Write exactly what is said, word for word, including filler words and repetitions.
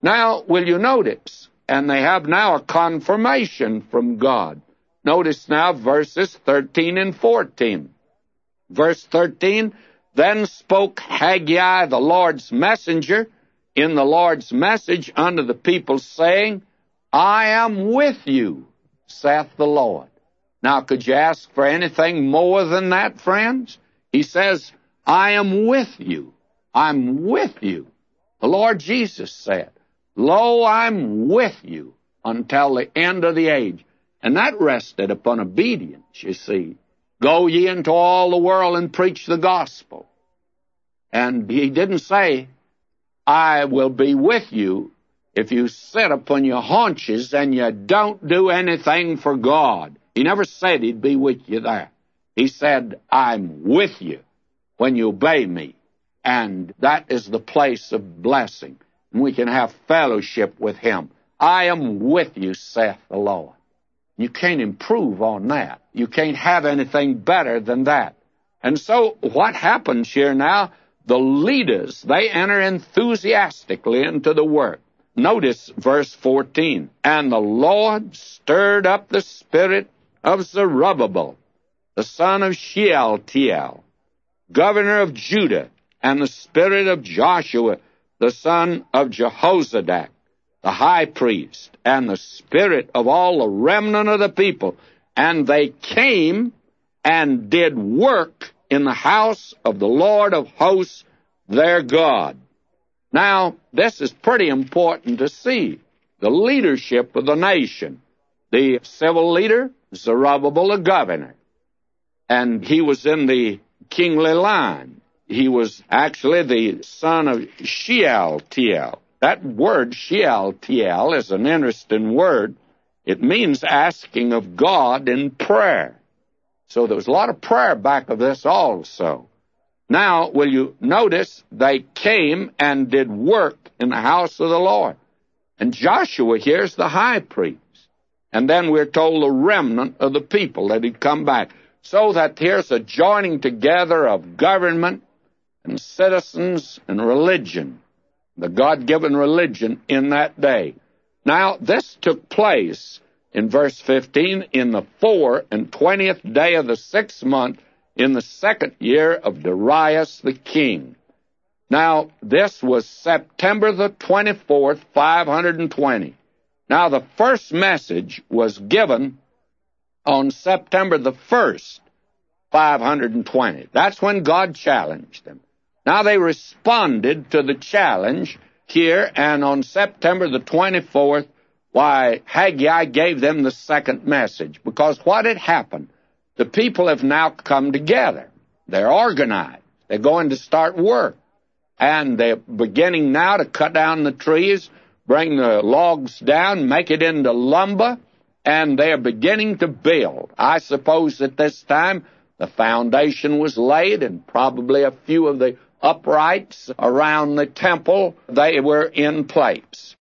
Now, will you notice? And they have now a confirmation from God. Notice now verses thirteen and fourteen. Verse thirteen, then spoke Haggai, the Lord's messenger, in the Lord's message unto the people, saying, I am with you, saith the Lord. Now, could you ask for anything more than that, friends? He says, I am with you. I'm with you. The Lord Jesus said, Lo, I'm with you until the end of the age. And that rested upon obedience, you see. Go ye into all the world and preach the gospel. And he didn't say, I will be with you if you sit upon your haunches and you don't do anything for God. He never said he'd be with you there. He said, I'm with you when you obey me. And that is the place of blessing. And we can have fellowship with him. I am with you, saith the Lord. You can't improve on that. You can't have anything better than that. And so what happens here now? The leaders, they enter enthusiastically into the work. Notice verse fourteen. And the Lord stirred up the spirit of Zerubbabel, the son of Shealtiel, governor of Judah, and the spirit of Joshua, the son of Jehozadak, the high priest, and the spirit of all the remnant of the people. And they came and did work in the house of the Lord of hosts, their God. Now, this is pretty important to see. The leadership of the nation. The civil leader, Zerubbabel, the governor. And he was in the kingly line. He was actually the son of Shealtiel. That word, Shealtiel, is an interesting word. It means asking of God in prayer. So there was a lot of prayer back of this also. Now, will you notice they came and did work in the house of the Lord. And Joshua here's the high priest. And then we're told the remnant of the people that he'd come back. So that here's a joining together of government and citizens and religion, the God-given religion in that day. Now, this took place in verse fifteen, in the four and twentieth day of the sixth month, in the second year of Darius the king. Now, this was September the twenty-fourth, five hundred twenty. Now, the first message was given on September the first, five hundred twenty. That's when God challenged them. Now, they responded to the challenge here, and on September the twenty-fourth, why, Haggai gave them the second message, because what had happened? The people have now come together. They're organized. They're going to start work. And they're beginning now to cut down the trees, bring the logs down, make it into lumber, and they're beginning to build. I suppose at this time the foundation was laid, and probably a few of the uprights around the temple, they were in place.